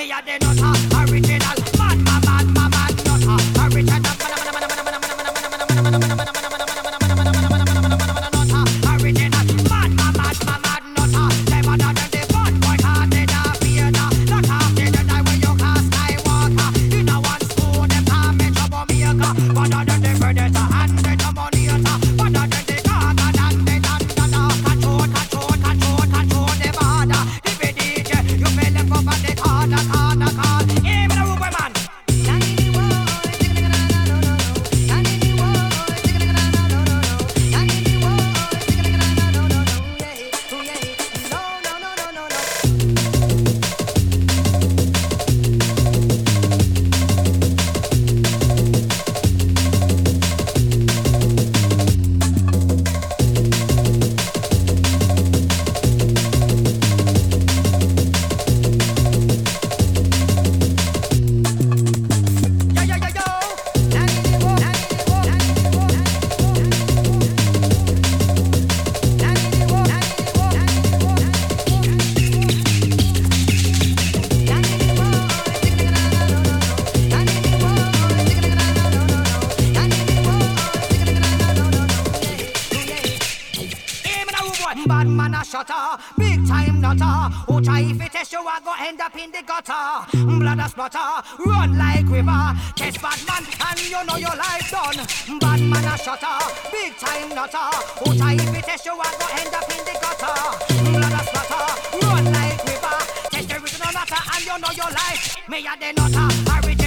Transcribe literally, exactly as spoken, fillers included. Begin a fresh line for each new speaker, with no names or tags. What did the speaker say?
Me a the nutter, original. Mad, mad, mad, mad, mad nutter, original. Bad man a shutter, big time nutter. Who try if it test you, I go end up in the gutter. Blood a splatter, run like river. Test bad man and you know your life done. Bad man a shutter, big time nutter. Who try if it test you, I go end up in the gutter. Blood a splatter, run like river. Test the original nutter and you know your life. Me a the nutter, original.